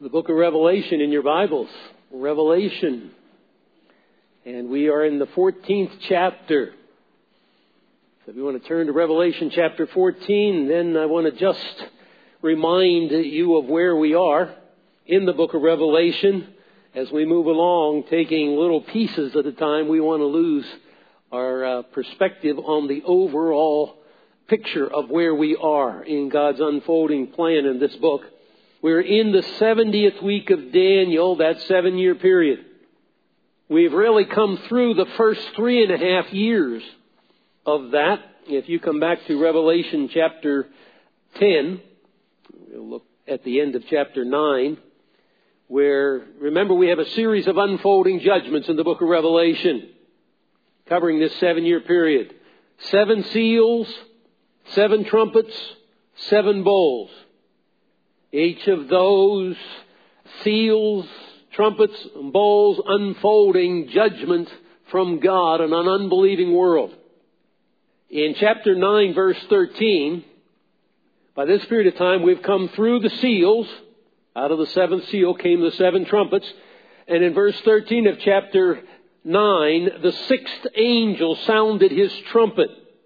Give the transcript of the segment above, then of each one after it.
The book of Revelation in your Bibles. Revelation. And we are in the 14th chapter. So if you want to turn to Revelation chapter 14, then I want to just remind you of where we are in the book of Revelation. As we move along, taking little pieces at a time, we want to lose our perspective on the overall picture of where we are in God's unfolding plan in this book. We're in the 70th week of Daniel, that 7-year period. We've really come through the first 3.5 years of that. If you come back to Revelation chapter 10, we'll look at the end of chapter 9, where, remember, we have a series of unfolding judgments in the book of Revelation, covering this 7-year period. 7 seals, 7 trumpets, 7 bowls. Each of those seals, trumpets, and bowls unfolding judgment from God on an unbelieving world. In chapter 9, verse 13, by this period of time, we've come through the seals. Out of the 7th seal came the 7 trumpets. And in verse 13 of chapter 9, the 6th angel sounded his trumpet.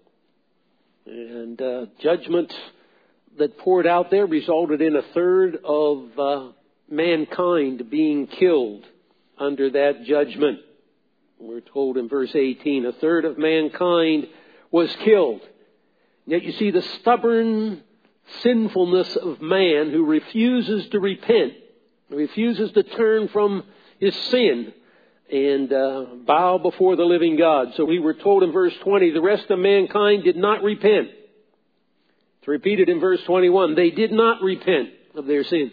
And judgment that poured out there resulted in 1/3 of mankind being killed under that judgment. We're told in verse 18, 1/3 of mankind was killed. Yet you see the stubborn sinfulness of man who refuses to repent, refuses to turn from his sin and bow before the living God. So we were told in verse 20, the rest of mankind did not repent. It's repeated in verse 21, they did not repent of their sins.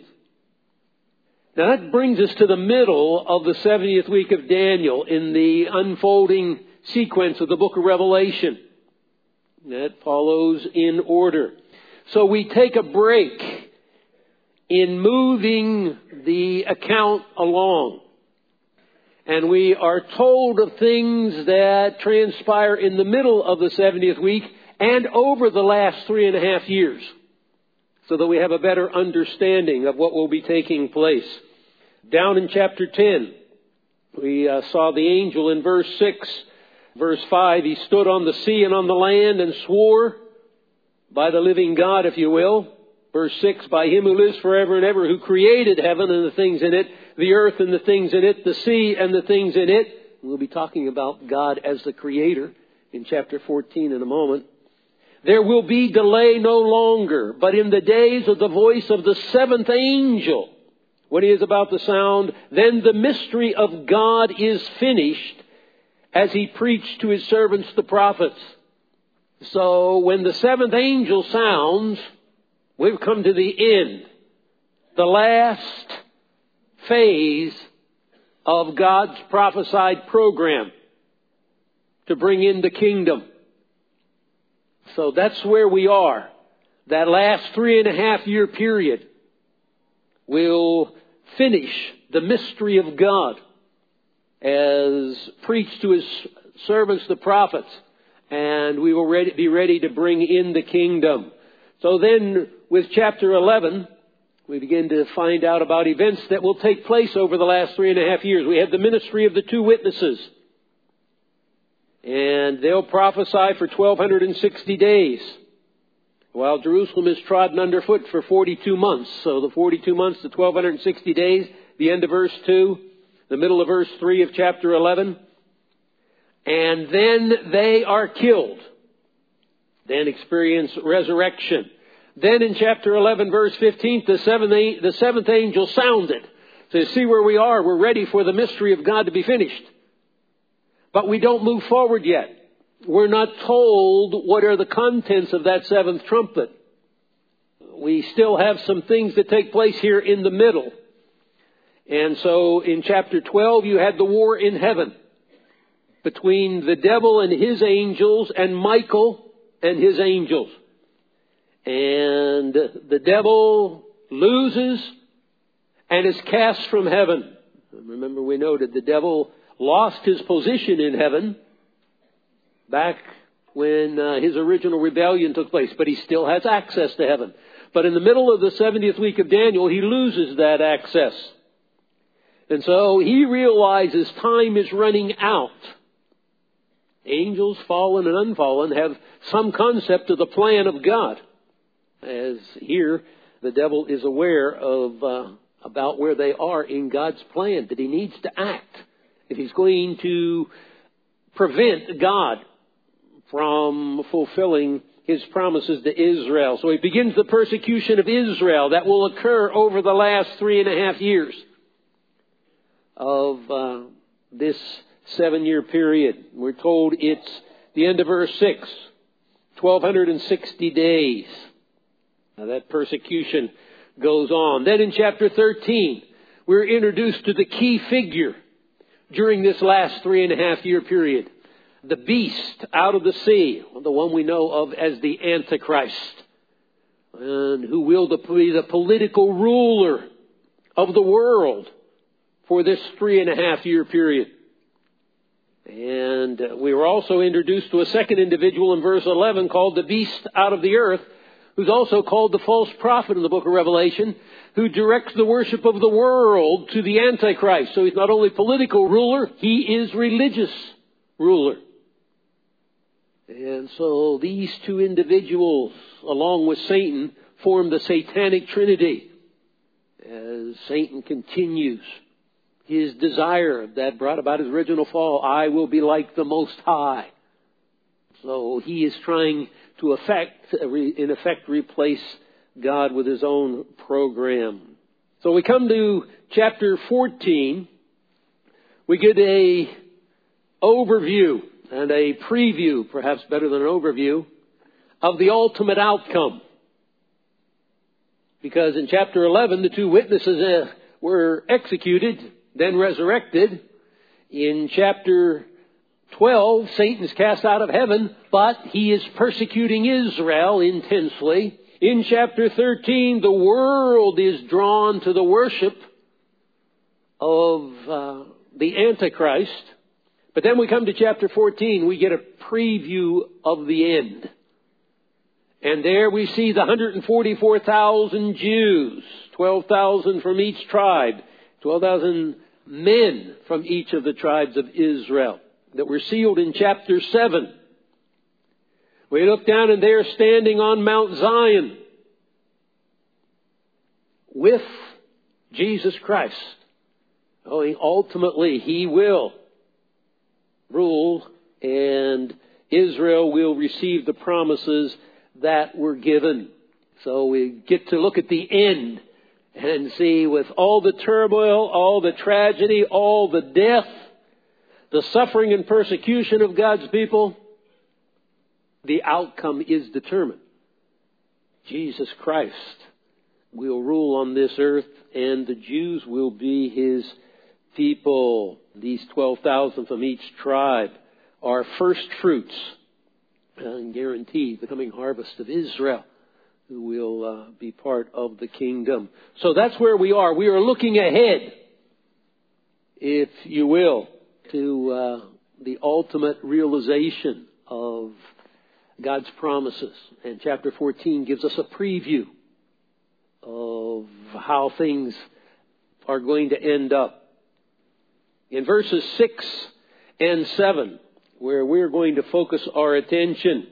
Now that brings us to the middle of the 70th week of Daniel in the unfolding sequence of the book of Revelation. That follows in order. So we take a break in moving the account along. And we are told of things that transpire in the middle of the 70th week and over the last 3.5 years, so that we have a better understanding of what will be taking place. Down in chapter 10, we saw the angel in verse 6. Verse 5, he stood on the sea and on the land and swore by the living God, if you will. Verse 6, by him who lives forever and ever, who created heaven and the things in it, the earth and the things in it, the sea and the things in it. We'll be talking about God as the creator in chapter 14 in a moment. There will be delay no longer, but in the days of the voice of the 7th angel, when he is about to sound, then the mystery of God is finished, as he preached to his servants the prophets. So when the 7th angel sounds, we've come to the end, the last phase of God's prophesied program to bring in the kingdom. So that's where we are. That last 3.5 year period will finish the mystery of God as preached to his servants, the prophets, and we will be ready to bring in the kingdom. So then with chapter 11, we begin to find out about events that will take place over the last 3.5 years. We have the ministry of the 2 witnesses. And they'll prophesy for 1,260 days, while Jerusalem is trodden underfoot for 42 months. So the 42 months to 1,260 days, the end of verse 2, the middle of verse 3 of chapter 11. And then they are killed. Then experience resurrection. Then in chapter 11, verse 15, the 7th angel sounded. So you see where we are. We're ready for the mystery of God to be finished. But we don't move forward yet. We're not told what are the contents of that 7th trumpet. We still have some things that take place here in the middle. And so in chapter 12, you had the war in heaven between the devil and his angels and Michael and his angels. And the devil loses and is cast from heaven. Remember, we noted the devil lost his position in heaven back when his original rebellion took place, but he still has access to heaven. But in the middle of the 70th week of Daniel, he loses that access. And so he realizes time is running out. Angels, fallen and unfallen, have some concept of the plan of God. As here, the devil is aware of about where they are in God's plan, that he needs to act if he's going to prevent God from fulfilling his promises to Israel. So he begins the persecution of Israel that will occur over the last 3.5 years of this 7-year period. We're told it's the end of verse 6, 1,260 days. Now that persecution goes on. Then in chapter 13, we're introduced to the key figure during this last 3.5 year period. The beast out of the sea, the one we know of as the Antichrist, and who will be the political ruler of the world for this 3.5 year period. And we were also introduced to a second individual in verse 11 called the beast out of the earth, who's also called the false prophet in the book of Revelation, who directs the worship of the world to the Antichrist. So he's not only political ruler, he is religious ruler. And so these two individuals, along with Satan, form the satanic trinity as Satan continues his desire that brought about his original fall. I will be like the Most High. So he is trying to in effect replace God with his own program. So we come to chapter 14. We get a overview and a preview, perhaps better than an overview, of the ultimate outcome. Because in chapter 11, the two witnesses were executed, then resurrected. In chapter 12, Satan is cast out of heaven, but he is persecuting Israel intensely. In chapter 13, the world is drawn to the worship of the Antichrist. But then we come to chapter 14, we get a preview of the end. And there we see the 144,000 Jews, 12,000 from each tribe, 12,000 men from each of the tribes of Israel that were sealed in chapter 7. We look down and they're standing on Mount Zion with Jesus Christ. Ultimately, he will rule and Israel will receive the promises that were given. So we get to look at the end and see, with all the turmoil, all the tragedy, all the death, the suffering and persecution of God's people, the outcome is determined. Jesus Christ will rule on this earth and the Jews will be his people. These 12,000 from each tribe are first fruits and guarantee the coming harvest of Israel, who will be part of the kingdom. So that's where we are. We are looking ahead, if you will, to the ultimate realization of God's promises. And chapter 14 gives us a preview of how things are going to end up. In verses 6 and 7, where we're going to focus our attention,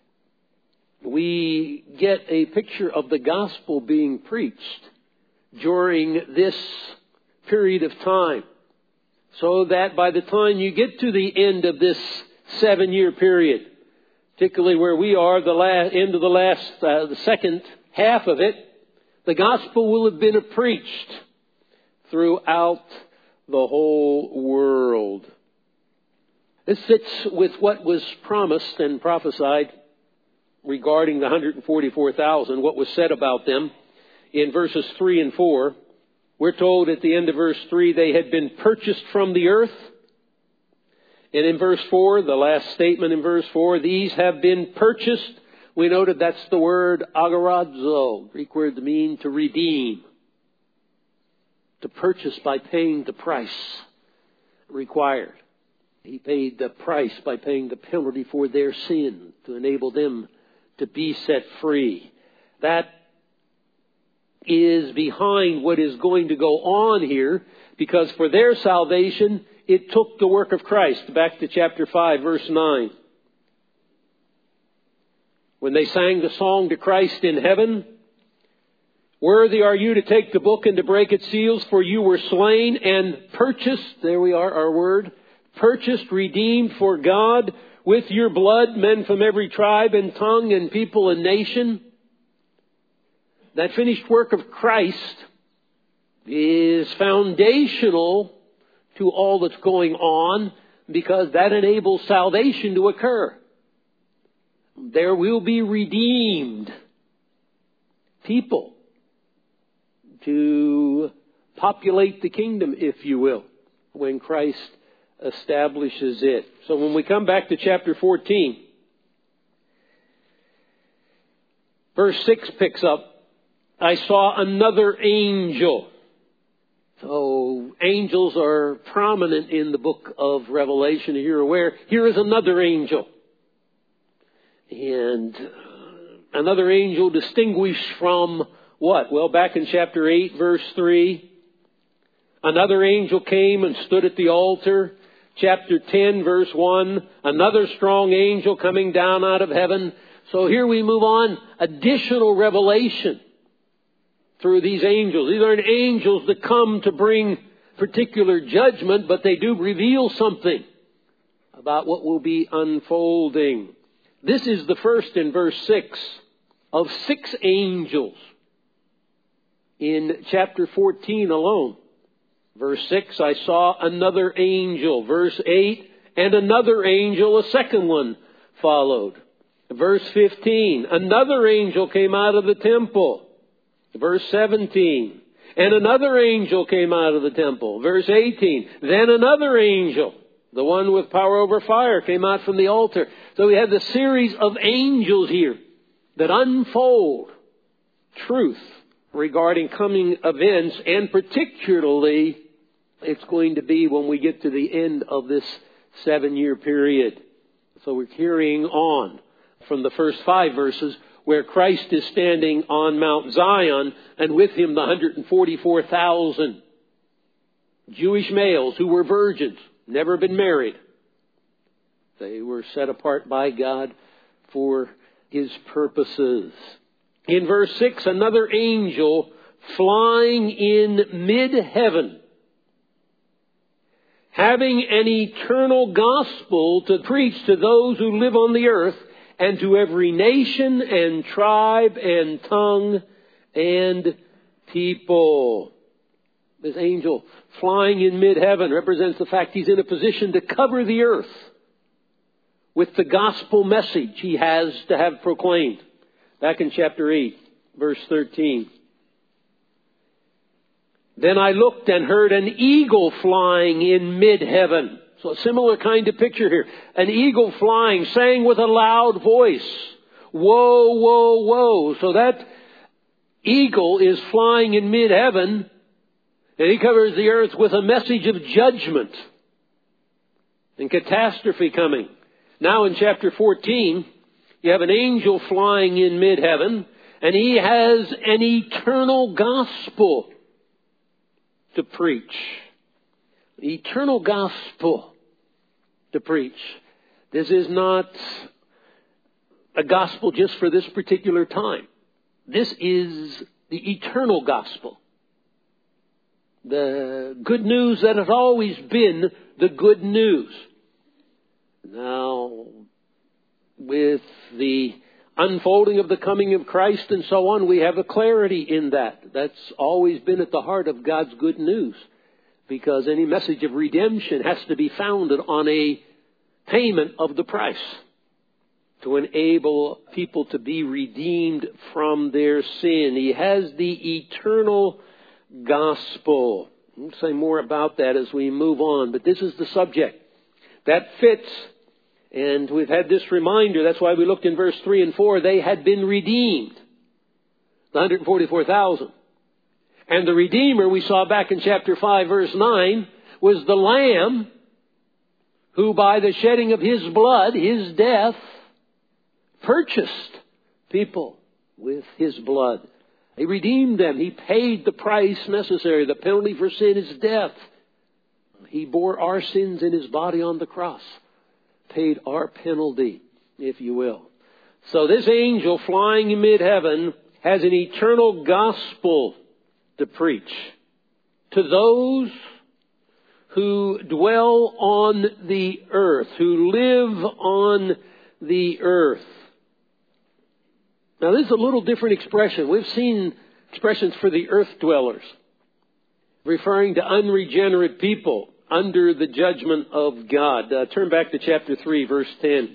we get a picture of the gospel being preached during this period of time, so that by the time you get to the end of this 7-year period, particularly where we are, the second half of it, the gospel will have been preached throughout the whole world. This fits with what was promised and prophesied regarding the 144,000, what was said about them in verses 3 and 4. We're told at the end of verse 3, they had been purchased from the earth. And in verse 4, the last statement in verse 4, these have been purchased. We noted that's the word agorazo, Greek word to mean to redeem. To purchase by paying the price required. He paid the price by paying the penalty for their sin to enable them to be set free. That is behind what is going to go on here, because for their salvation, it took the work of Christ. Back to chapter 5, verse 9. When they sang the song to Christ in heaven, "Worthy are you to take the book and to break its seals, for you were slain and purchased," there we are, our word, "purchased, redeemed for God with your blood, men from every tribe and tongue and people and nation." That finished work of Christ is foundational to all that's going on, because that enables salvation to occur. There will be redeemed people to populate the kingdom, if you will, when Christ establishes it. So when we come back to chapter 14, verse 6 picks up, "I saw another angel." So angels are prominent in the book of Revelation, you're aware. Here is another angel. And another angel distinguished from what? Well, back in chapter 8, verse 3, "Another angel came and stood at the altar." Chapter 10, verse 1, "Another strong angel coming down out of heaven." So here we move on, additional revelation through these angels. These aren't angels that come to bring particular judgment, but they do reveal something about what will be unfolding. This is the first, in verse 6, of 6 angels in chapter 14 alone. Verse 6, "I saw another angel." Verse 8, "And another angel," a second one, followed. Verse 15, "Another angel came out of the temple." Verse 17, "And another angel came out of the temple." Verse 18, "Then another angel," the one with power over fire, "came out from the altar." So we have the series of angels here that unfold truth regarding coming events, and particularly it's going to be when we get to the end of this 7-year period. So we're carrying on from the first 5 verses, where Christ is standing on Mount Zion, and with him the 144,000 Jewish males who were virgins, never been married. They were set apart by God for his purposes. In verse 6, "Another angel flying in mid-heaven, having an eternal gospel to preach to those who live on the earth, and to every nation and tribe and tongue and people." This angel flying in mid-heaven represents the fact he's in a position to cover the earth with the gospel message he has to have proclaimed. Back in chapter 8, verse 13. "Then I looked and heard an eagle flying in mid-heaven." So a similar kind of picture here. An eagle flying, saying with a loud voice, "Woe, woe, woe." So that eagle is flying in mid-heaven, and he covers the earth with a message of judgment and catastrophe coming. Now in chapter 14, you have an angel flying in mid-heaven, and he has an eternal gospel to preach. Eternal gospel to preach. This is not a gospel just for this particular time. This is the eternal gospel. The good news that has always been the good news. Now, with the unfolding of the coming of Christ and so on, we have a clarity in that. That's always been at the heart of God's good news. Because any message of redemption has to be founded on a payment of the price to enable people to be redeemed from their sin. He has the eternal gospel. We'll say more about that as we move on, but this is the subject. That fits, and we've had this reminder. That's why we looked in verse 3 and 4. They had been redeemed, the 144,000. And the Redeemer, we saw back in chapter 5, verse 9, was the Lamb who by the shedding of his blood, his death, purchased people with his blood. He redeemed them. He paid the price necessary. The penalty for sin is death. He bore our sins in His body on the cross. Paid our penalty, if you will. So this angel flying in mid-heaven has an eternal gospel to preach to those who dwell on the earth, who live on the earth. Now, this is a little different expression. We've seen expressions for the earth dwellers, referring to unregenerate people under the judgment of God. Turn back to chapter 3, verse 10.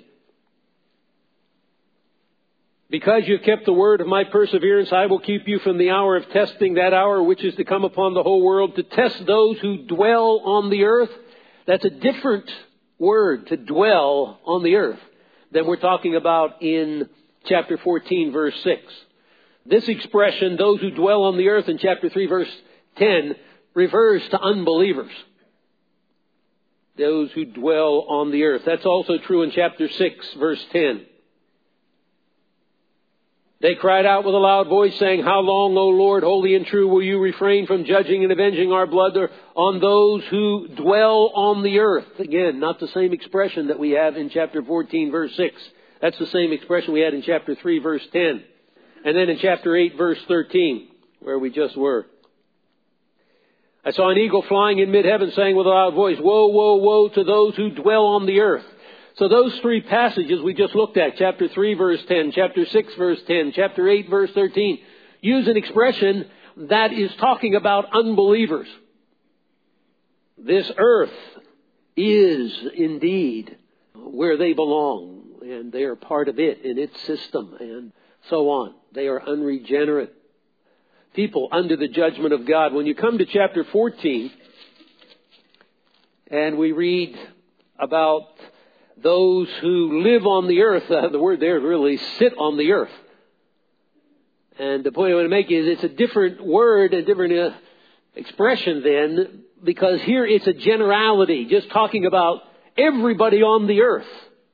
Because you have kept the word of my perseverance, I will keep you from the hour of testing, that hour which is to come upon the whole world, to test those who dwell on the earth. That's a different word, to dwell on the earth, than we're talking about in chapter 14, verse 6. This expression, those who dwell on the earth, in chapter 3, verse 10, refers to unbelievers. Those who dwell on the earth. That's also true in chapter 6, verse 10. They cried out with a loud voice, saying, How long, O Lord, holy and true, will you refrain from judging and avenging our blood on those who dwell on the earth? Again, not the same expression that we have in chapter 14, verse 6. That's the same expression we had in chapter 3, verse 10. And then in chapter 8, verse 13, where we just were. I saw an eagle flying in mid-heaven, saying with a loud voice, Woe, woe, woe to those who dwell on the earth. So those three passages we just looked at, chapter 3, verse 10, chapter 6, verse 10, chapter 8, verse 13, use an expression that is talking about unbelievers. This earth is indeed where they belong, and they are part of it in its system, and so on. They are unregenerate people under the judgment of God. When you come to chapter 14, and we read about those who live on the earth, the word there really sit on the earth. And the point I want to make is it's a different word, a different expression then, because here it's a generality, just talking about everybody on the earth.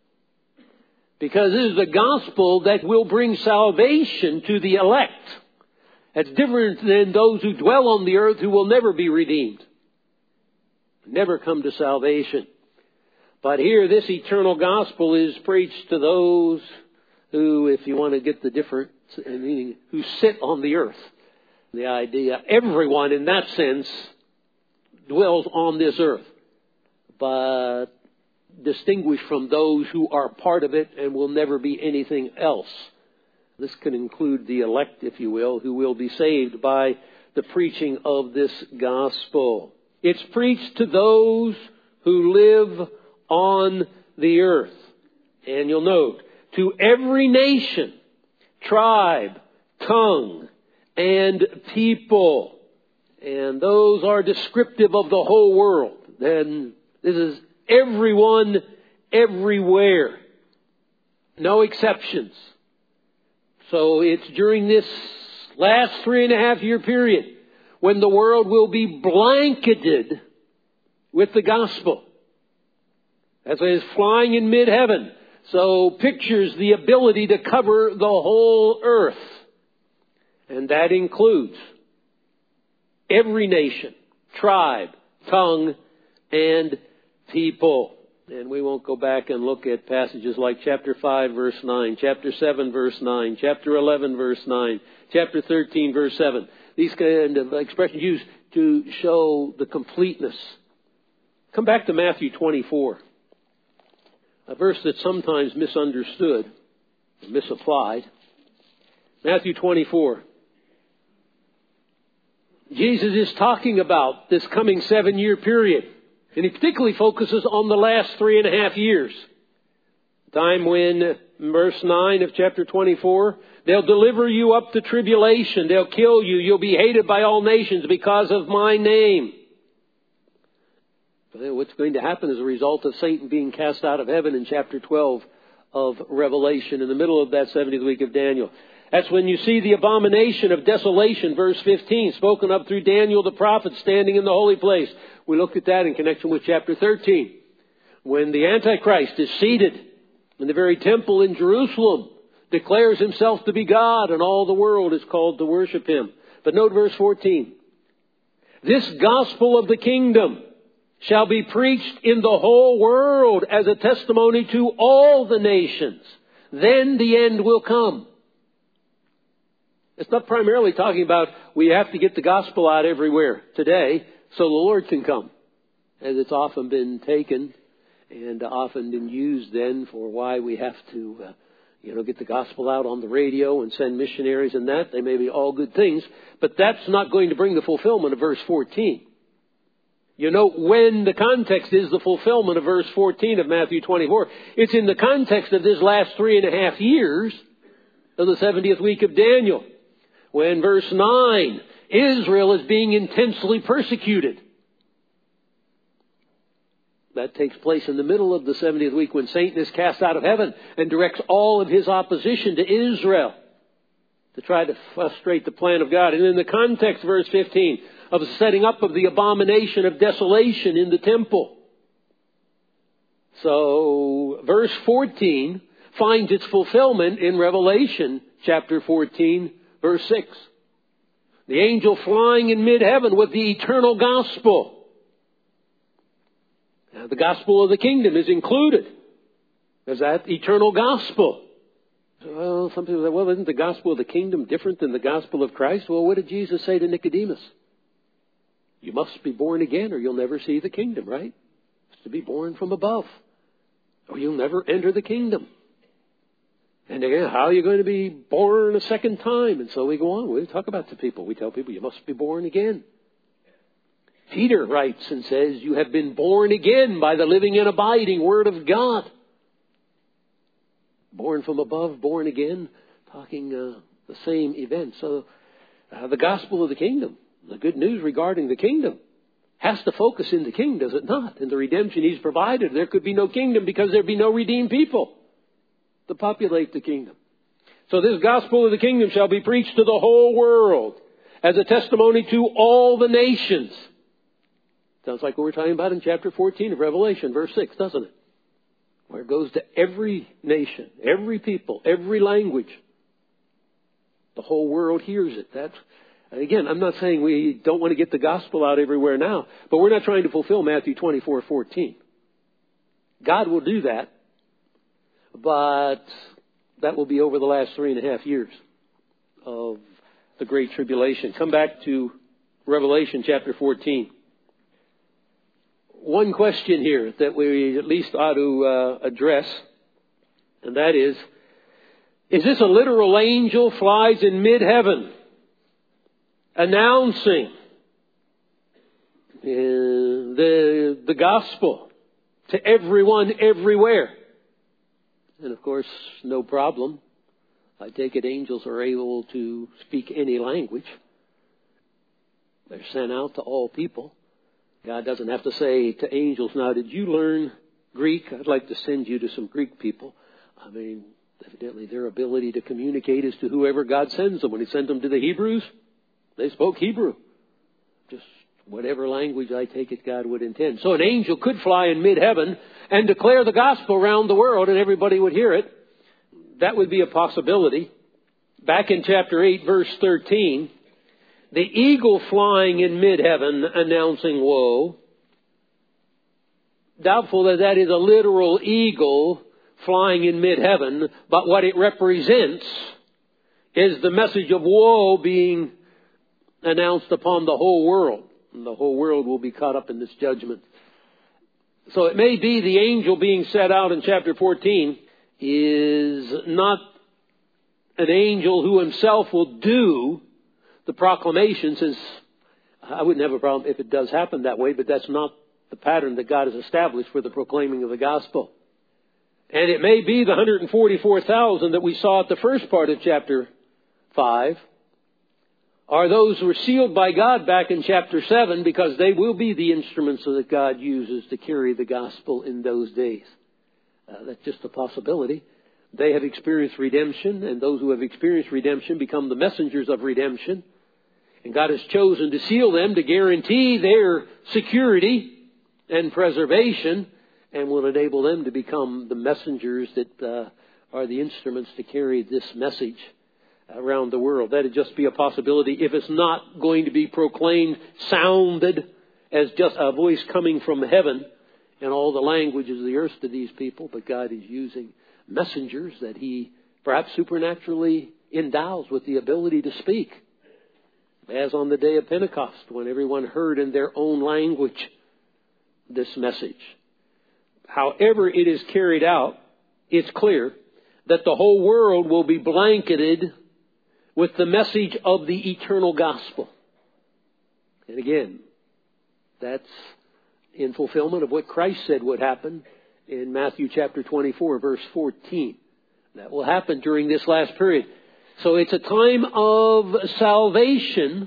Because this is the gospel that will bring salvation to the elect. That's different than those who dwell on the earth who will never be redeemed, never come to salvation. But here, this eternal gospel is preached to those who, if you want to get the difference, meaning who sit on the earth. The idea, everyone in that sense dwells on this earth, but distinguished from those who are part of it and will never be anything else. This can include the elect, if you will, who will be saved by the preaching of this gospel. It's preached to those who live on the earth. And you'll note, to every nation, tribe, tongue, and people. And those are descriptive of the whole world. Then this is everyone, everywhere. No exceptions. So it's during this last 3.5 year period when the world will be blanketed with the gospel. As it is flying in mid-heaven. So pictures the ability to cover the whole earth. And that includes every nation, tribe, tongue, and people. And we won't go back and look at passages like chapter 5, verse 9, chapter 7, verse 9, chapter 11, verse 9, chapter 13, verse 7. These kind of expressions used to show the completeness. Come back to Matthew 24. A verse that's sometimes misunderstood, misapplied. Matthew 24. Jesus is talking about this coming 7-year period. And he particularly focuses on the last 3.5 years. Time when, verse 9 of chapter 24, they'll deliver you up to tribulation. They'll kill you. You'll be hated by all nations because of my name. What's going to happen as a result of Satan being cast out of heaven in chapter 12 of Revelation in the middle of that 70th week of Daniel. That's when you see the abomination of desolation, verse 15, spoken of through Daniel the prophet standing in the holy place. We looked at that in connection with chapter 13. When the Antichrist is seated in the very temple in Jerusalem, declares himself to be God, and all the world is called to worship him. But note verse 14. This gospel of the kingdom shall be preached in the whole world as a testimony to all the nations. Then the end will come. It's not primarily talking about we have to get the gospel out everywhere today so the Lord can come, as it's often been taken and often been used then for why we have to get the gospel out on the radio and send missionaries and that. They may be all good things, but that's not going to bring the fulfillment of verse 14. You know, when the context is the fulfillment of verse 14 of Matthew 24, it's in the context of this last 3.5 years of the 70th week of Daniel, when verse 9, Israel is being intensely persecuted. That takes place in the middle of the 70th week when Satan is cast out of heaven and directs all of his opposition to Israel to try to frustrate the plan of God. And in the context, verse 15, of the setting up of the abomination of desolation in the temple. So, verse 14 finds its fulfillment in Revelation chapter 14, verse 6. The angel flying in mid-heaven with the eternal gospel. Now, the gospel of the kingdom is included. There's that eternal gospel. Well, some people say, well, isn't the gospel of the kingdom different than the gospel of Christ? Well, what did Jesus say to Nicodemus? You must be born again or you'll never see the kingdom, right? It's to be born from above or you'll never enter the kingdom. And again, how are you going to be born a second time? And so we go on. We talk about to people. We tell people, you must be born again. Peter writes and says, you have been born again by the living and abiding Word of God. Born from above, born again, talking the same event. So the gospel of the kingdom, the good news regarding the kingdom, has to focus in the king, does it not? In the redemption he's provided. There could be no kingdom because there'd be no redeemed people to populate the kingdom. So this gospel of the kingdom shall be preached to the whole world as a testimony to all the nations. Sounds like what we're talking about in chapter 14 of Revelation, verse 6, doesn't it? Where it goes to every nation, every people, every language. The whole world hears it. Again, I'm not saying we don't want to get the gospel out everywhere now, but we're not trying to fulfill Matthew 24:14. God will do that, but that will be over the last 3.5 years of the Great Tribulation. Come back to Revelation chapter 14. One question here that we at least ought to address, and that is this a literal angel flies in mid-heaven announcing the gospel to everyone everywhere? And of course, no problem. I take it angels are able to speak any language. They're sent out to all people. God doesn't have to say to angels, now, did you learn Greek? I'd like to send you to some Greek people. I mean, evidently their ability to communicate is to whoever God sends them. When he sent them to the Hebrews, they spoke Hebrew. Just whatever language I take it God would intend. So an angel could fly in mid-heaven and declare the gospel around the world and everybody would hear it. That would be a possibility. Back in chapter 8, verse 13, the eagle flying in mid-heaven announcing woe. Doubtful that that is a literal eagle flying in mid-heaven, but what it represents is the message of woe being announced upon the whole world. And the whole world will be caught up in this judgment. So it may be the angel being set out in chapter 14 is not an angel who himself will do the proclamation, since I wouldn't have a problem if it does happen that way, but that's not the pattern that God has established for the proclaiming of the gospel. And it may be the 144,000 that we saw at the first part of chapter 5 are those who are sealed by God back in chapter 7, because they will be the instruments that God uses to carry the gospel in those days. That's just a possibility. They have experienced redemption, and those who have experienced redemption become the messengers of redemption. And God has chosen to seal them to guarantee their security and preservation, and will enable them to become the messengers that are the instruments to carry this message around the world. That would just be a possibility if it's not going to be proclaimed, sounded as just a voice coming from heaven in all the languages of the earth to these people. But God is using messengers that He perhaps supernaturally endows with the ability to speak. As on the day of Pentecost, when everyone heard in their own language this message. However it is carried out, it's clear that the whole world will be blanketed with the message of the eternal gospel. And again, that's in fulfillment of what Christ said would happen in Matthew chapter 24, verse 14. That will happen during this last period. So it's a time of salvation.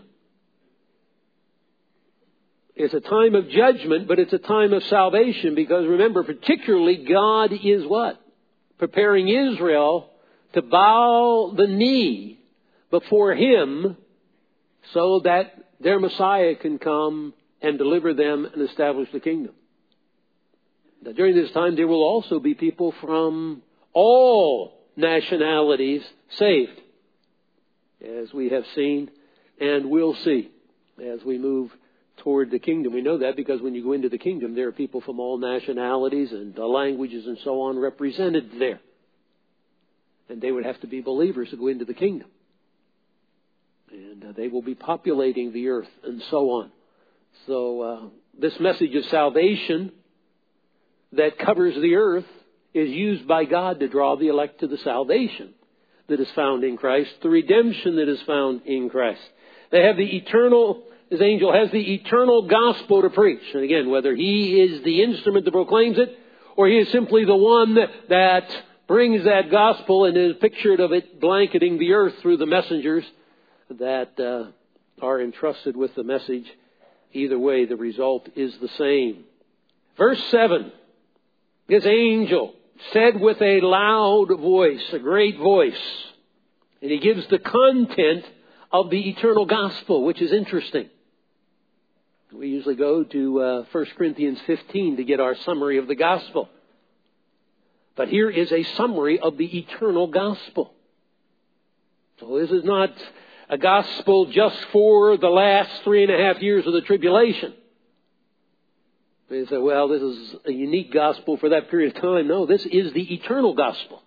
It's a time of judgment, but it's a time of salvation because remember, particularly God is what? Preparing Israel to bow the knee before Him so that their Messiah can come and deliver them and establish the kingdom. Now, during this time, there will also be people from all nationalities saved, as we have seen and will see as we move toward the kingdom. We know that because when you go into the kingdom, there are people from all nationalities and languages and so on represented there. And they would have to be believers to go into the kingdom. And they will be populating the earth and so on. So this message of salvation that covers the earth is used by God to draw the elect to the salvation that is found in Christ, the redemption that is found in Christ. They have the eternal, this angel has the eternal gospel to preach. And again, whether he is the instrument that proclaims it, or he is simply the one that brings that gospel and is pictured of it blanketing the earth through the messengers that are entrusted with the message. Either way, the result is the same. Verse 7, this angel said with a loud voice, a great voice, and he gives the content of the eternal gospel, which is interesting. We usually go to 1 Corinthians 15 to get our summary of the gospel. But here is a summary of the eternal gospel. So this is not a gospel just for the last 3.5 years of the tribulation. They say, well, this is a unique gospel for that period of time. No, this is the eternal gospel.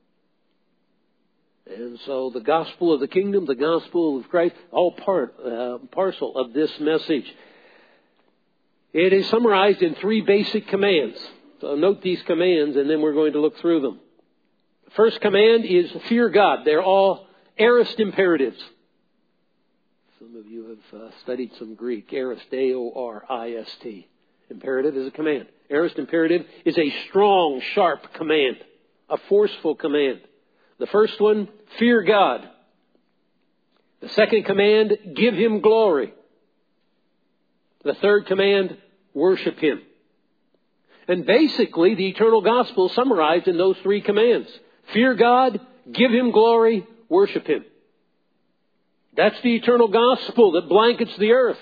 And so the gospel of the kingdom, the gospel of Christ, all parcel of this message. It is summarized in 3 basic commands. So note these commands and then we're going to look through them. The first command is fear God. They're all aorist imperatives. Some of you have studied some Greek. Aorist, A-O-R-I-S-T. Imperative is a command. Aorist imperative is a strong, sharp command. A forceful command. The first one, fear God. The second command, give Him glory. The third command, worship Him. And basically, the eternal gospel is summarized in those 3 commands. Fear God, give Him glory, worship Him. That's the eternal gospel that blankets the earth.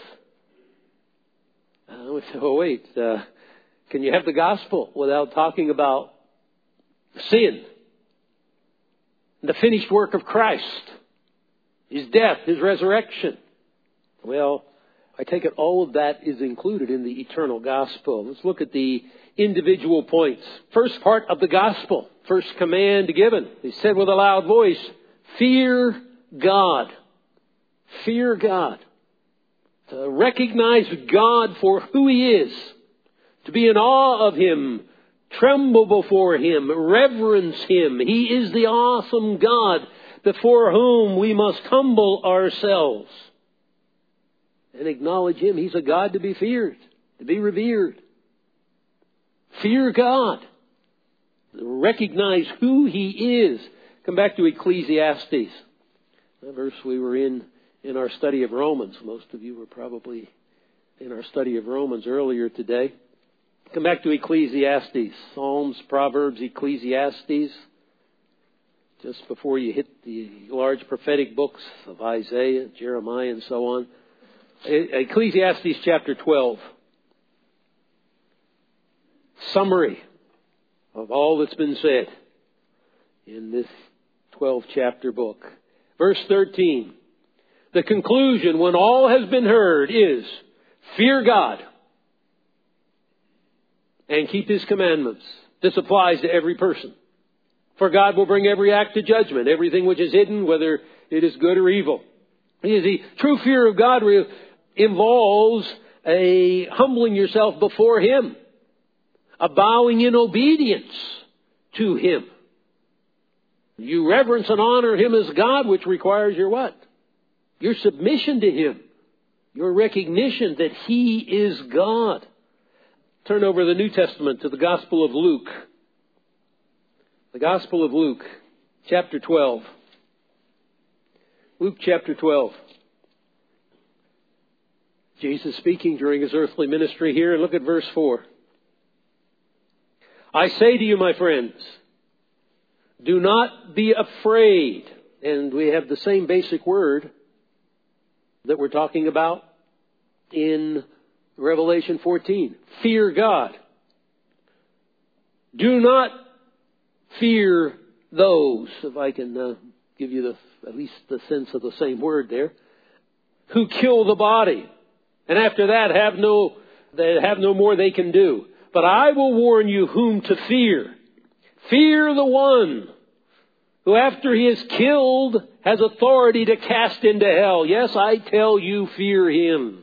Oh, wait. Can you have the gospel without talking about sin? The finished work of Christ. His death, His resurrection. Well, I take it all of that is included in the eternal gospel. Let's look at the individual points. First part of the gospel. First command given. He said with a loud voice, fear God. Fear God. To recognize God for who He is. To be in awe of Him. Tremble before Him. Reverence Him. He is the awesome God before whom we must humble ourselves. And acknowledge Him. He's a God to be feared. To be revered. Fear God. Recognize who He is. Come back to Ecclesiastes. The verse we were in our study of Romans. Most of you were probably in our study of Romans earlier today. Come back to Ecclesiastes. Psalms, Proverbs, Ecclesiastes. Just before you hit the large prophetic books of Isaiah, Jeremiah, and so on. Ecclesiastes chapter 12. Summary of all that's been said. in this 12th chapter book. Verse 13. The conclusion, when all has been heard, is fear God and keep His commandments. This applies to every person. For God will bring every act to judgment, everything which is hidden, whether it is good or evil. The true fear of God involves a humbling yourself before Him, a bowing in obedience to Him. You reverence and honor Him as God, which requires your what? Your submission to Him. Your recognition that He is God. Turn over to the New Testament to the Gospel of Luke. The Gospel of Luke, chapter 12. Luke chapter 12. Jesus speaking during His earthly ministry here, and look at verse 4. I say to you, my friends, do not be afraid. And we have the same basic word that we're talking about in Revelation 14. Fear God. Do not fear those, if I can give you at least the sense of the same word there, who kill the body. And after that they have no more they can do. But I will warn you whom to fear. Fear the one who after he is killed has authority to cast into hell. Yes, I tell you, fear him.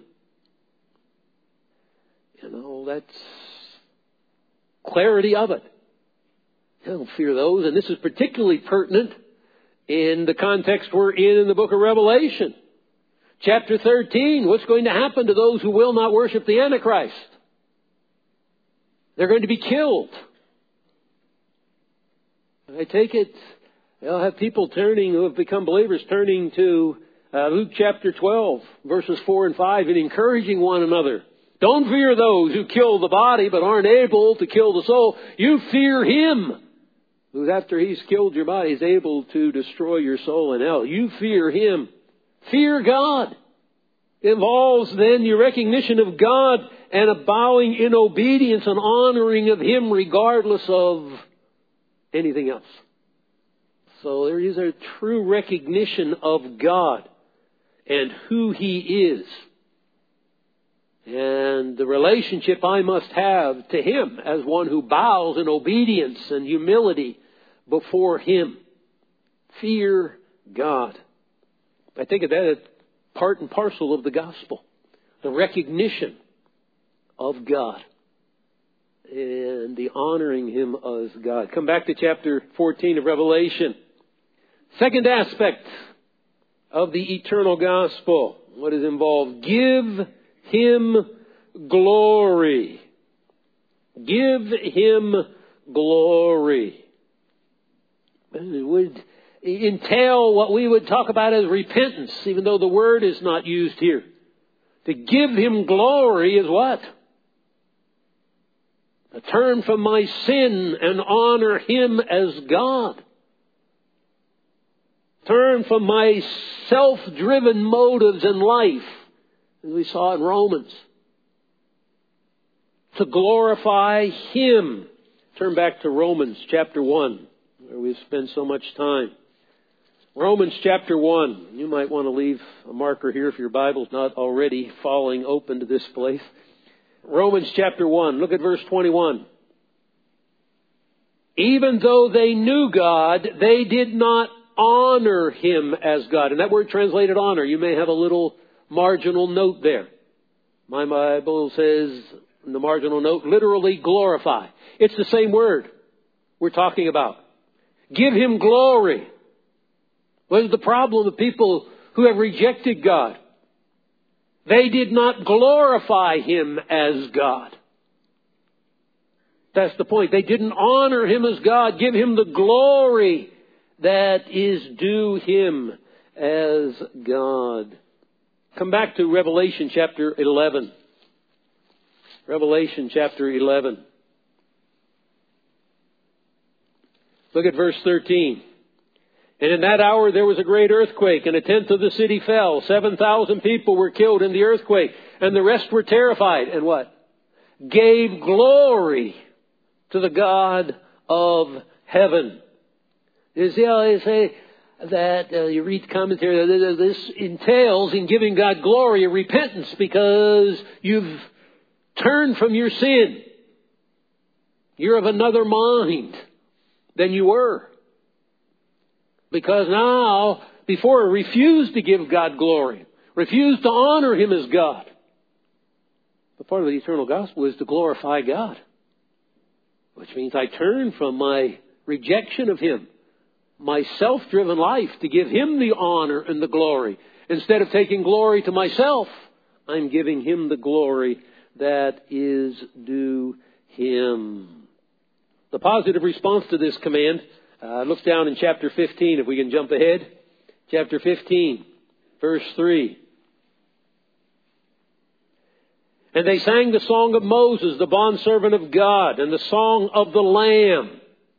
That's clarity of it. Don't fear those. And this is particularly pertinent in the context we're in the book of Revelation. Chapter 13, what's going to happen to those who will not worship the Antichrist? They're going to be killed. I take it they'll have people who have become believers turning to Luke chapter 12, verses 4 and 5, and encouraging one another. Don't fear those who kill the body but aren't able to kill the soul. You fear Him who after He's killed your body is able to destroy your soul in hell. You fear Him. Fear God. It involves then your recognition of God and a bowing in obedience and honoring of Him regardless of anything else. So there is a true recognition of God and who He is. And the relationship I must have to Him as one who bows in obedience and humility before Him. Fear God. I think of that as part and parcel of the gospel. The recognition of God. And the honoring Him as God. Come back to chapter 14 of Revelation. Second aspect of the eternal gospel. What is involved? Give Him glory. Give Him glory. It would entail what we would talk about as repentance, even though the word is not used here. To give Him glory is what? To turn from my sin and honor Him as God. Turn from my self-driven motives in life, as we saw in Romans, to glorify Him. Turn back to Romans chapter 1, where we've spent so much time. Romans chapter 1. You might want to leave a marker here if your Bible's not already falling open to this place. Romans chapter 1. Look at verse 21. Even though they knew God, they did not honor Him as God. And that word translated honor, you may have a little marginal note there. My Bible says in the marginal note, literally glorify. It's the same word we're talking about. Give Him glory. What is the problem of people who have rejected God? They did not glorify Him as God. That's the point. They didn't honor Him as God. Give Him the glory that is due Him as God. Come back to Revelation chapter 11. Revelation chapter 11. Look at verse 13. And in that hour there was a great earthquake, and a tenth of the city fell. 7,000 people were killed in the earthquake, and the rest were terrified. And what? Gave glory to the God of heaven, You see how they say that, you read commentary, that this entails in giving God glory a repentance because you've turned from your sin. You're of another mind than you were. Because now, before, refused to give God glory, refused to honor Him as God. But part of the eternal gospel is to glorify God, which means I turn from my rejection of Him, my self-driven life, to give Him the honor and the glory. Instead of taking glory to myself, I'm giving Him the glory that is due Him. The positive response to this command looks down in chapter 15, if we can jump ahead. Chapter 15, verse 3. And they sang the song of Moses, the bondservant of God, and the song of the Lamb.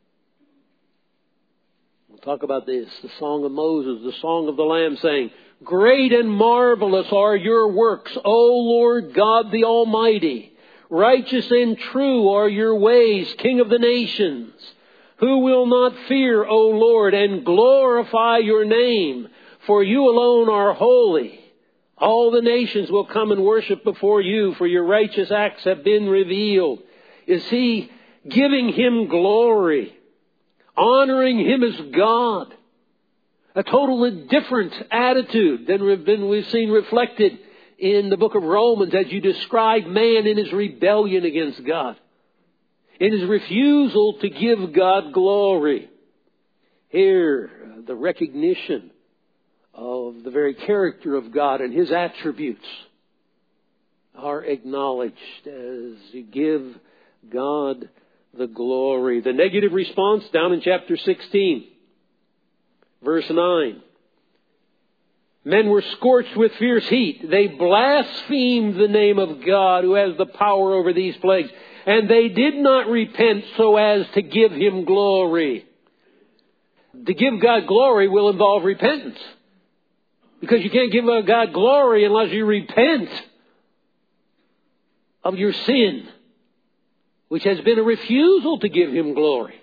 We'll talk about this, the song of Moses, the song of the Lamb, saying, Great and marvelous are your works, O Lord God the Almighty. Righteous and true are your ways, King of the nations. Who will not fear, O Lord, and glorify your name? For you alone are holy. All the nations will come and worship before you, for your righteous acts have been revealed. Is he giving Him glory, honoring Him as God? A totally different attitude than we've seen reflected in the book of Romans as you describe man in his rebellion against God, in his refusal to give God glory. Here, the recognition of the very character of God and His attributes are acknowledged as you give God the glory. The negative response down in chapter 16, verse 9. Men were scorched with fierce heat. They blasphemed the name of God who has the power over these plagues. And they did not repent so as to give Him glory. To give God glory will involve repentance. Because you can't give God glory unless you repent of your sin, which has been a refusal to give Him glory.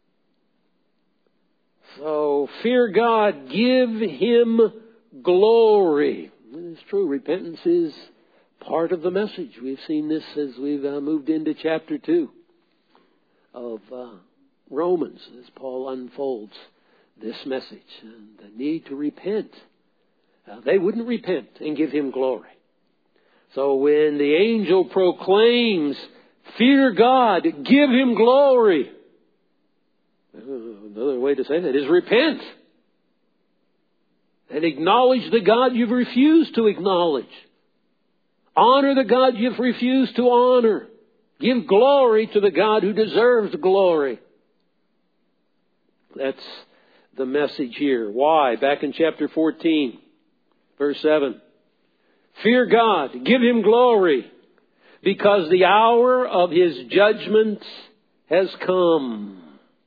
So, fear God, give Him glory. It's true, repentance is part of the message. We've seen this as we've moved into chapter 2 of Romans, as Paul unfolds this message and the need to repent. They wouldn't repent and give Him glory. So when the angel proclaims, fear God, give Him glory, another way to say that is repent. And acknowledge the God you've refused to acknowledge. Honor the God you've refused to honor. Give glory to the God who deserves glory. That's the message here. Why? Back in chapter 14, verse 7. Fear God, give Him glory, because the hour of His judgment has come.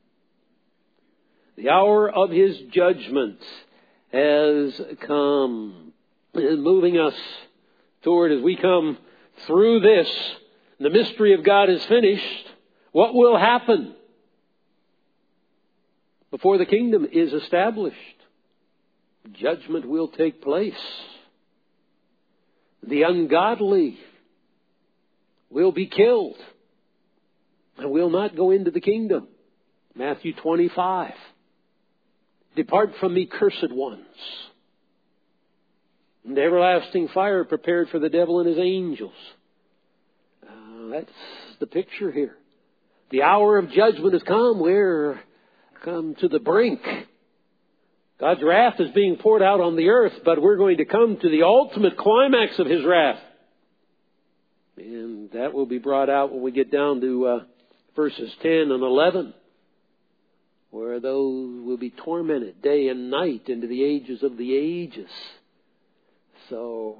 The hour of His judgment has come. And moving us toward, as we come through this, the mystery of God is finished. What will happen before the kingdom is established? Judgment will take place. The ungodly will be killed and will not go into the kingdom. Matthew 25. Depart from me, cursed ones. And the everlasting fire prepared for the devil and his angels. That's the picture here. The hour of judgment has come. We're come to the brink. God's wrath is being poured out on the earth, but we're going to come to the ultimate climax of His wrath. And that will be brought out when we get down to verses 10 and 11. Where those will be tormented day and night into the ages of the ages. So,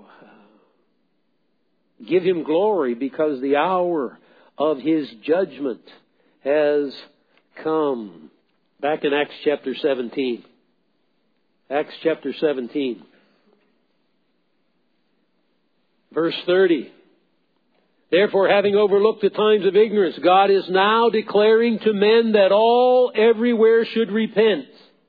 give Him glory because the hour of His judgment has come. Back in Acts chapter 17. Acts chapter 17. Verse 30. Therefore, having overlooked the times of ignorance, God is now declaring to men that all everywhere should repent.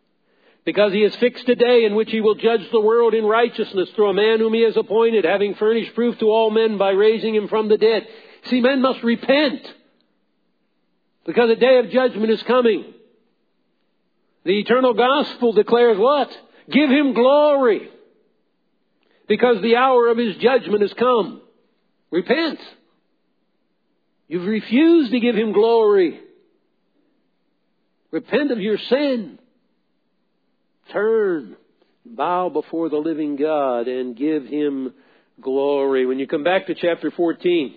because he has fixed a day in which he will judge the world in righteousness through a man whom he has appointed, having furnished proof to all men by raising him from the dead. See, men must repent, because a day of judgment is coming. The eternal gospel declares what? Give him glory, because the hour of his judgment has come. Repent. You've refused to give him glory. Repent of your sin. Turn, bow before the living God and give him glory. When you come back to chapter 14,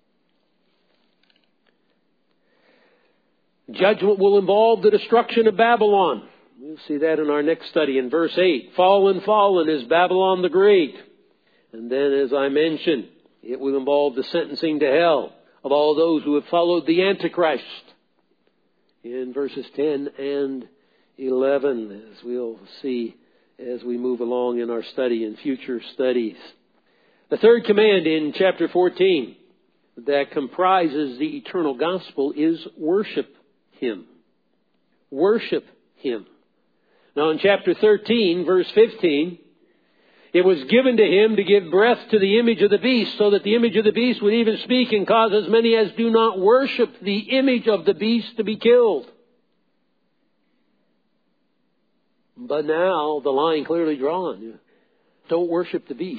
judgment will involve the destruction of Babylon. We'll see that in our next study in verse 8. Fallen, fallen is Babylon the Great. And then, as I mentioned, it will involve the sentencing to hell of all those who have followed the Antichrist. In verses 10 and 11, as we'll see as we move along in our study and future studies. The third command in chapter 14 that comprises the eternal gospel is worship him. Worship him. Now in chapter 13, verse 15, it was given to him to give breath to the image of the beast, so that the image of the beast would even speak and cause as many as do not worship the image of the beast to be killed. But now the line clearly drawn. Don't worship the beast.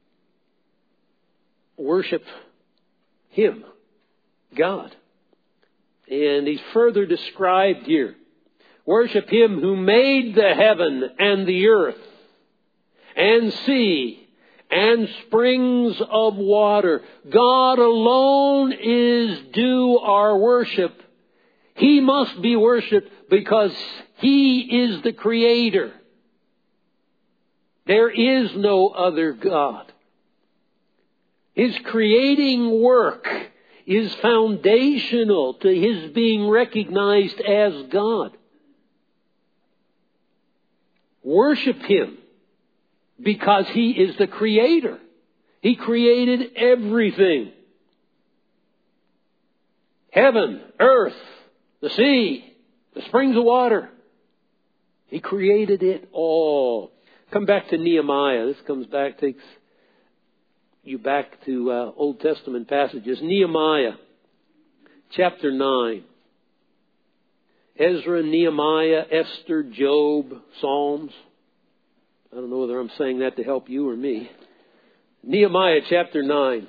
Worship him, God. And he's further described here. Worship him who made the heaven and the earth and sea and springs of water. God alone is due our worship. He must be worshipped because he is the Creator. There is no other God. His creating work is foundational to his being recognized as God. Worship him because he is the Creator. He created everything. Heaven, earth, the sea, the springs of water. He created it all. Come back to Nehemiah. This takes you back to Old Testament passages. Nehemiah, chapter 9. Ezra, Nehemiah, Esther, Job, Psalms. I don't know whether I'm saying that to help you or me. Nehemiah, chapter 9.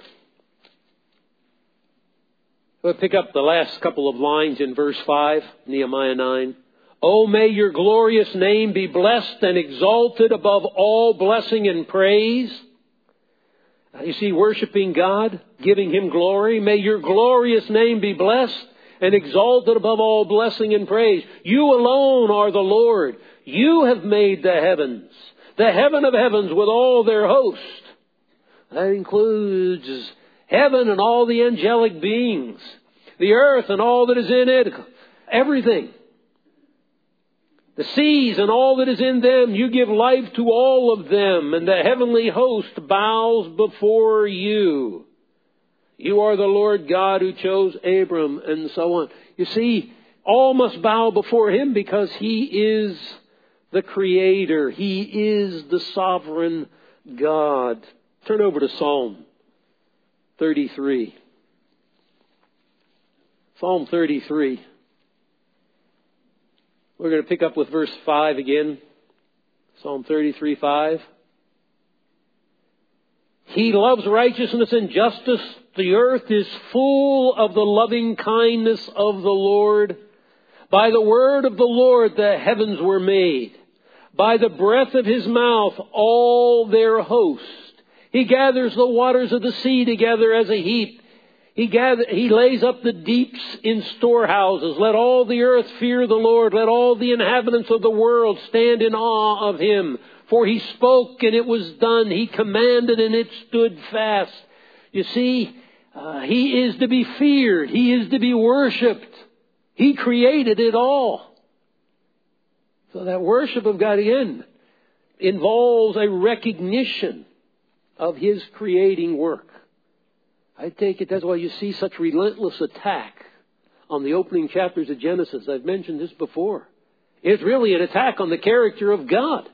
We'll pick up the last couple of lines in verse 5, Nehemiah 9. Oh, may your glorious name be blessed and exalted above all blessing and praise. You see, worshiping God, giving him glory. May your glorious name be blessed and exalted above all blessing and praise. You alone are the Lord. You have made the heavens, the heaven of heavens with all their host. That includes heaven and all the angelic beings, the earth and all that is in it, everything. The seas and all that is in them, you give life to all of them, and the heavenly host bows before you. You are the Lord God who chose Abram, and so on. You see, all must bow before him because he is the Creator. He is the sovereign God. Turn over to Psalm 33. Psalm 33. We're going to pick up with verse 5 again. Psalm 33, 5. He loves righteousness and justice. The earth is full of the loving kindness of the Lord. By the word of the Lord the heavens were made. By the breath of his mouth all their host. He gathers the waters of the sea together as a heap. He lays up the deeps in storehouses. Let all the earth fear the Lord. Let all the inhabitants of the world stand in awe of him. For he spoke and it was done. He commanded and it stood fast. You see, he is to be feared. He is to be worshipped. He created it all. So that worship of God, again, involves a recognition of his creating work. I take it that's why you see such relentless attack on the opening chapters of Genesis. I've mentioned this before. It's really an attack on the character of God.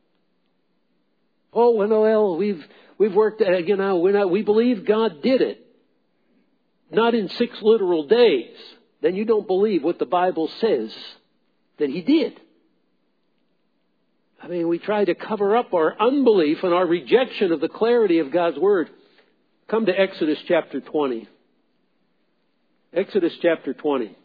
Oh, well, we've worked, we believe God did it. Not in 6 literal days. Then you don't believe what the Bible says that He did. I mean, we try to cover up our unbelief and our rejection of the clarity of God's Word. Come to Exodus chapter 20. Exodus chapter 20.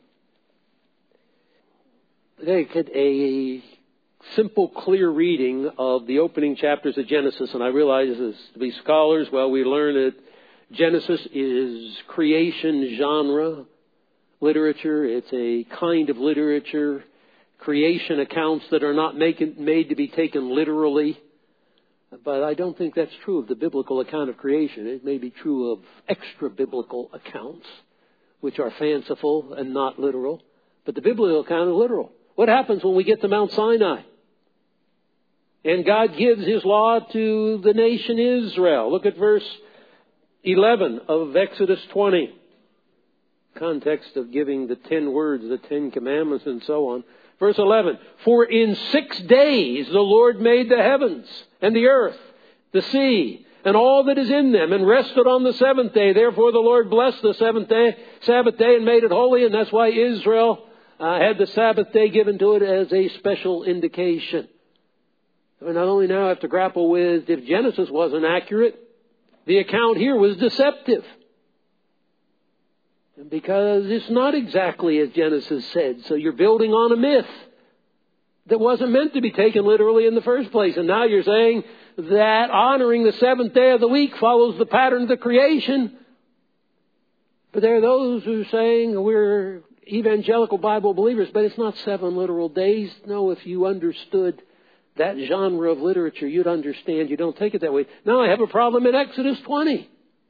Take a simple, clear reading of the opening chapters of Genesis. And I realize as to be scholars, we learn that Genesis is creation genre literature. It's a kind of literature. Creation accounts that are not made to be taken literally. But I don't think that's true of the biblical account of creation. It may be true of extra-biblical accounts, which are fanciful and not literal. But the biblical account is literal. What happens when we get to Mount Sinai? And God gives His law to the nation Israel. Look at verse 11 of Exodus 20. Context of giving the 10 words, the 10 commandments and so on. Verse 11, for in 6 days the Lord made the heavens and the earth, the sea, and all that is in them, and rested on the 7th day. Therefore the Lord blessed the Sabbath day, and made it holy, and that's why Israel had the Sabbath day given to it as a special indication. We not only now have to grapple with if Genesis wasn't accurate, the account here was deceptive. Because it's not exactly as Genesis said. So you're building on a myth that wasn't meant to be taken literally in the first place. And now you're saying that honoring the 7th day of the week follows the pattern of the creation. But there are those who are saying we're evangelical Bible believers, but it's not 7 literal days. No, if you understood that genre of literature, you'd understand. You don't take it that way. Now I have a problem in Exodus 20.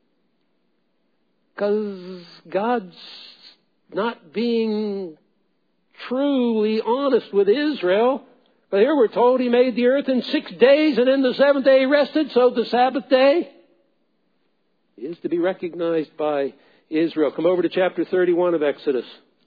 Because God's not being truly honest with Israel. But here we're told He made the earth in 6 days, and in the 7th day He rested. So the Sabbath day is to be recognized by Israel. Come over to chapter 31 of Exodus.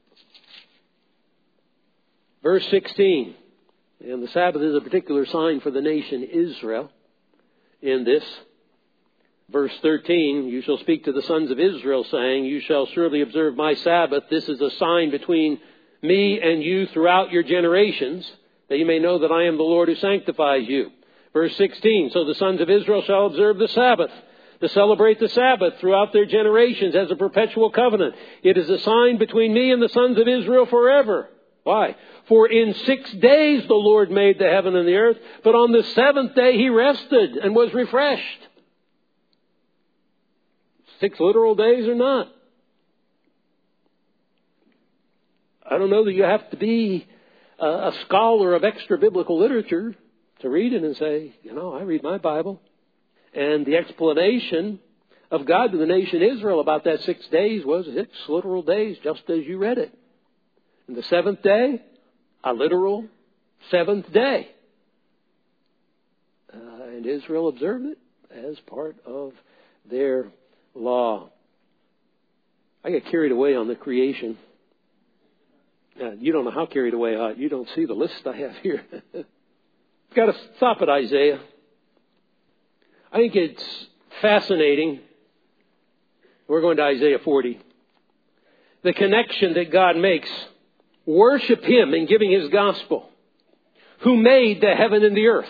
Verse 16. And the Sabbath is a particular sign for the nation Israel in this. Verse 13, you shall speak to the sons of Israel, saying, you shall surely observe my Sabbath. This is a sign between me and you throughout your generations, that you may know that I am the Lord who sanctifies you. Verse 16, so the sons of Israel shall observe the Sabbath, to celebrate the Sabbath throughout their generations as a perpetual covenant. It is a sign between me and the sons of Israel forever. Why? For in 6 days the Lord made the heaven and the earth, but on the 7th day He rested and was refreshed. 6 literal days or not. I don't know that you have to be a scholar of extra biblical literature to read it and say, I read my Bible. And the explanation of God to the nation Israel about that 6 days was 6 literal days, just as you read it. And the 7th day, a literal 7th day. And Israel observed it as part of their law. I get carried away on the creation. You don't know how carried away I. You don't see the list I have here. Got to stop at Isaiah. I think it's fascinating. We're going to Isaiah 40. The connection that God makes. Worship Him in giving His gospel. Who made the heaven and the earth.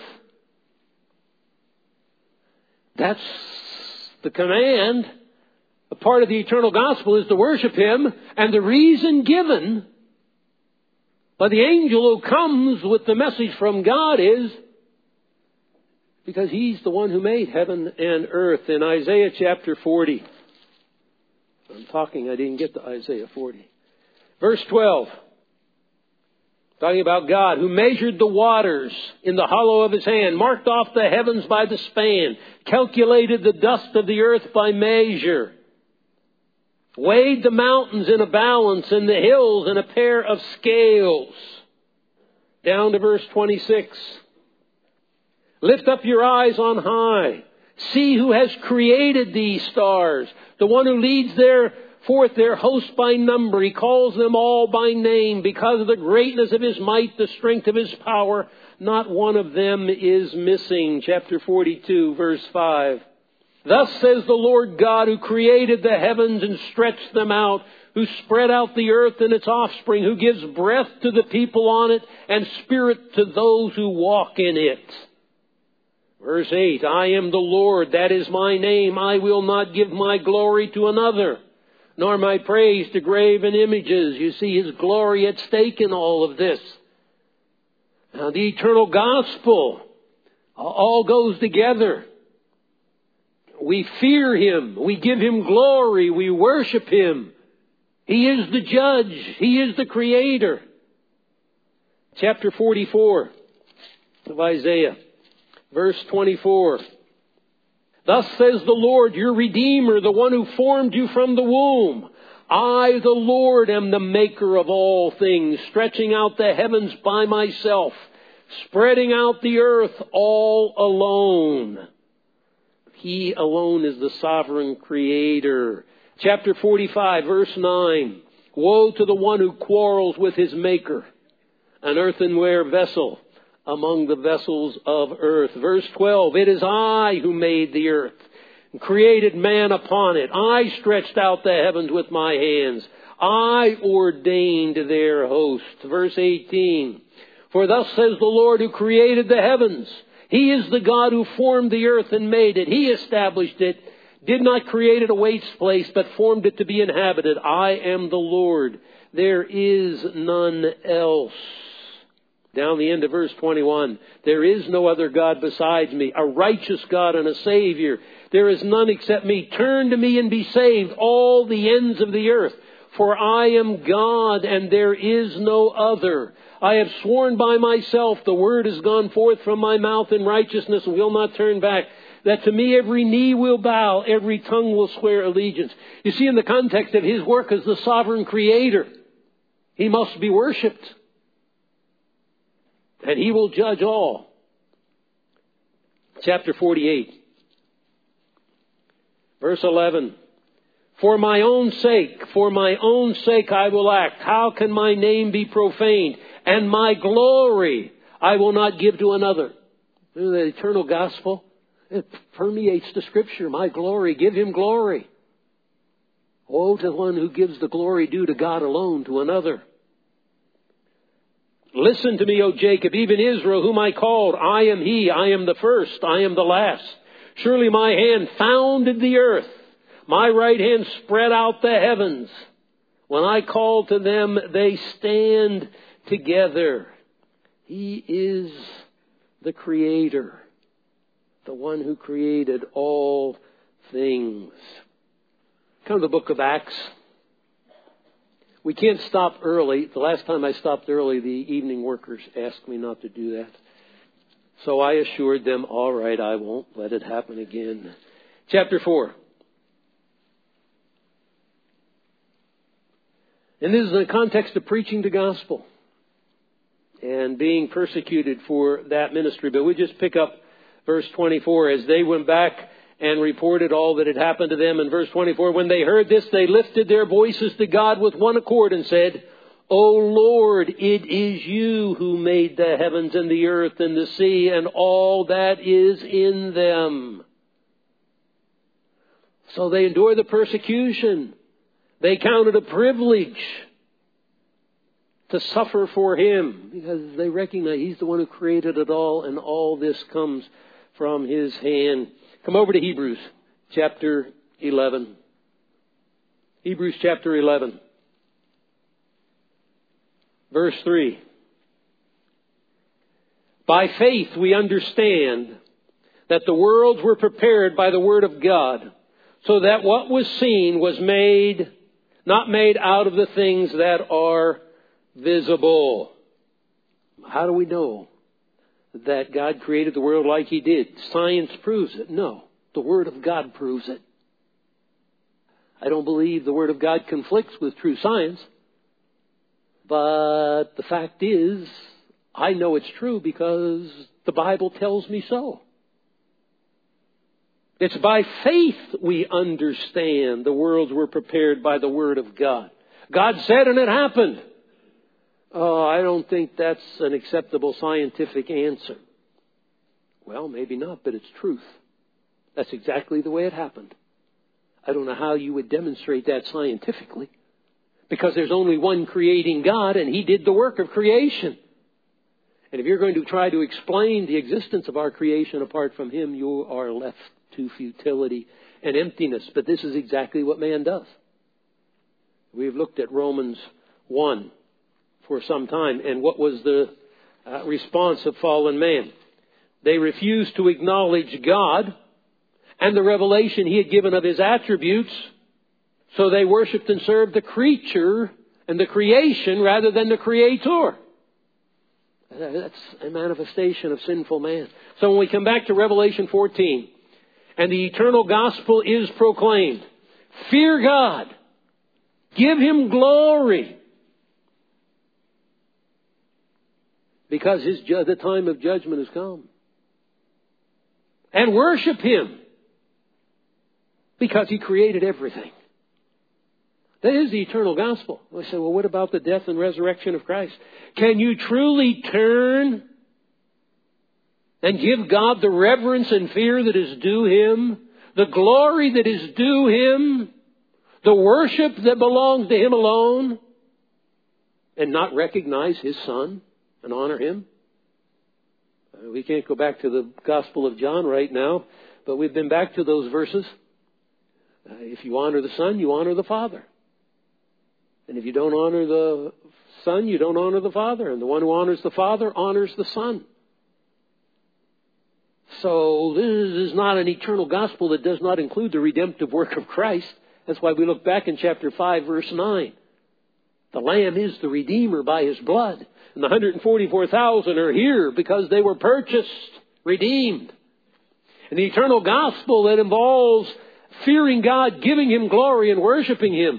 That's the command. A part of the eternal gospel is to worship Him. And the reason given by the angel who comes with the message from God is because He's the one who made heaven and earth. In Isaiah chapter 40. I didn't get to Isaiah 40. Verse 12. Talking about God who measured the waters in the hollow of His hand, marked off the heavens by the span, calculated the dust of the earth by measure, weighed the mountains in a balance and the hills in a pair of scales. Down to verse 26. Lift up your eyes on high. See who has created these stars. The one who leads their forth their host by number. He calls them all by name. Because of the greatness of His might, the strength of His power, not one of them is missing. Chapter 42, verse 5. Thus says the Lord God, who created the heavens and stretched them out, who spread out the earth and its offspring, who gives breath to the people on it and spirit to those who walk in it. Verse 8, I am the Lord, that is my name. I will not give my glory to another, nor my praise to graven images. You see His glory at stake in all of this. Now, the eternal gospel all goes together. We fear Him. We give Him glory. We worship Him. He is the judge. He is the creator. Chapter 44 of Isaiah, verse 24. Thus says the Lord, your Redeemer, the one who formed you from the womb. I, the Lord, am the maker of all things, stretching out the heavens by myself, spreading out the earth all alone. He alone is the sovereign creator. Chapter 45, verse 9. Woe to the one who quarrels with his maker, an earthenware vessel among the vessels of earth. Verse 12. It is I who made the earth and created man upon it. I stretched out the heavens with my hands. I ordained their host. Verse 18. For thus says the Lord who created the heavens. He is the God who formed the earth and made it. He established it, did not create it a waste place, but formed it to be inhabited. I am the Lord. There is none else. Down the end of verse 21. There is no other God besides me, a righteous God and a Savior. There is none except me. Turn to me and be saved, all the ends of the earth. For I am God and there is no other. I have sworn by myself, the word has gone forth from my mouth in righteousness and will not turn back, that to me every knee will bow, every tongue will swear allegiance. You see, in the context of His work as the sovereign creator, He must be worshipped. And He will judge all. Chapter 48, verse 11. For my own sake I will act. How can my name be profaned? And my glory I will not give to another. The eternal gospel, it permeates the Scripture. My glory, give Him glory. Woe to the one who gives the glory due to God alone to another. Listen to me, O Jacob, even Israel, whom I called. I am He, I am the first, I am the last. Surely my hand founded the earth. My right hand spread out the heavens. When I call to them, they stand together. He is the Creator, the one who created all things. Come to the book of Acts. We can't stop early. The last time I stopped early, the evening workers asked me not to do that. So I assured them, all right, I won't let it happen again. Chapter 4. And this is in the context of preaching the gospel and being persecuted for that ministry. But we just pick up verse 24. As they went back and reported all that had happened to them in verse 24, when they heard this, they lifted their voices to God with one accord and said, O Lord, it is You who made the heavens and the earth and the sea and all that is in them. So they endure the persecution. They count it a privilege to suffer for Him because they recognize He's the one who created it all and all this comes from His hand. Come over to Hebrews chapter 11. Hebrews chapter 11. Verse 3. By faith we understand that the worlds were prepared by the word of God, so that what was seen was not made out of the things that are visible. How do we know that God created the world like He did? Science proves it. No, the Word of God proves it. I don't believe the Word of God conflicts with true science. But the fact is, I know it's true because the Bible tells me so. It's by faith we understand the worlds were prepared by the Word of God. God said and it happened. Oh, I don't think that's an acceptable scientific answer. Well, maybe not, but it's truth. That's exactly the way it happened. I don't know how you would demonstrate that scientifically, because there's only one creating God, and He did the work of creation. And if you're going to try to explain the existence of our creation apart from Him, you are left to futility and emptiness. But this is exactly what man does. We've looked at Romans 1 for some time, and what was the response of fallen man? They refused to acknowledge God and the revelation He had given of His attributes, so they worshipped and served the creature and the creation rather than the Creator. That's a manifestation of sinful man. So when we come back to Revelation 14, and the eternal gospel is proclaimed, fear God, give Him glory, because the time of judgment has come. And worship Him, because He created everything. That is the eternal gospel. I say, well, what about the death and resurrection of Christ? Can you truly turn and give God the reverence and fear that is due Him, the glory that is due Him, the worship that belongs to Him alone, and not recognize His Son and honor Him? We can't go back to the Gospel of John right now, but we've been back to those verses. If you honor the Son, you honor the Father. And if you don't honor the Son, you don't honor the Father. And the one who honors the Father honors the Son. So this is not an eternal gospel that does not include the redemptive work of Christ. That's why we look back in chapter 5, verse 9. The Lamb is the Redeemer by His blood. And the 144,000 are here because they were purchased, redeemed. And the eternal gospel that involves fearing God, giving Him glory, and worshiping Him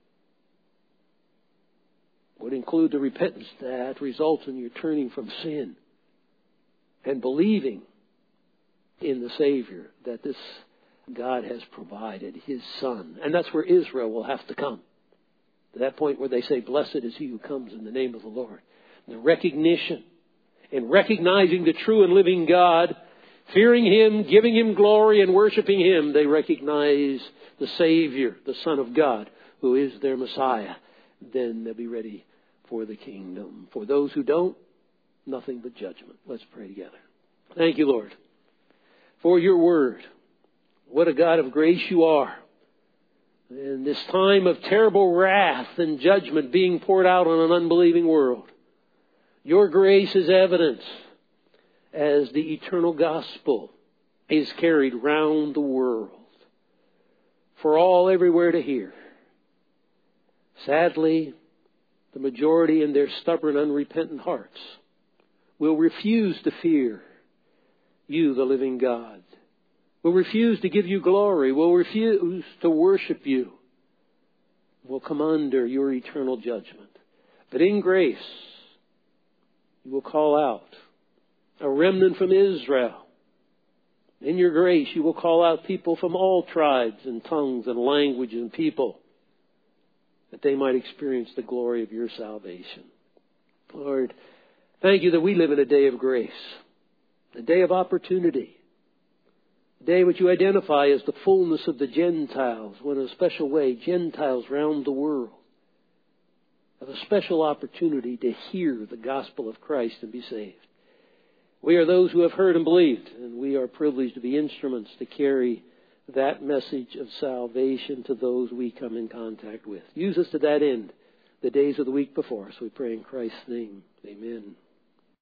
would include the repentance that results in your turning from sin and believing in the Savior that this God has provided, His Son. And that's where Israel will have to come. To that point where they say, blessed is he who comes in the name of the Lord. The recognition and recognizing the true and living God, fearing Him, giving Him glory, and worshiping Him, they recognize the Savior, the Son of God, who is their Messiah. Then they'll be ready for the kingdom. For those who don't, nothing but judgment. Let's pray together. Thank you, Lord, for your word. What a God of grace you are. In this time of terrible wrath and judgment being poured out on an unbelieving world, your grace is evidence as the eternal gospel is carried round the world for all everywhere to hear. Sadly, the majority in their stubborn, unrepentant hearts will refuse to fear you, the living God. Will refuse to give you glory. Will refuse to worship you. Will come under your eternal judgment. But in grace, you will call out a remnant from Israel. In your grace, you will call out people from all tribes and tongues and languages and people, that they might experience the glory of your salvation. Lord, thank you that we live in a day of grace, a day of opportunity, a day which you identify as the fullness of the Gentiles, when in a special way, Gentiles round the world have a special opportunity to hear the gospel of Christ and be saved. We are those who have heard and believed, and we are privileged to be instruments to carry that message of salvation to those we come in contact with. Use us to that end the days of the week before us. We pray in Christ's name. Amen.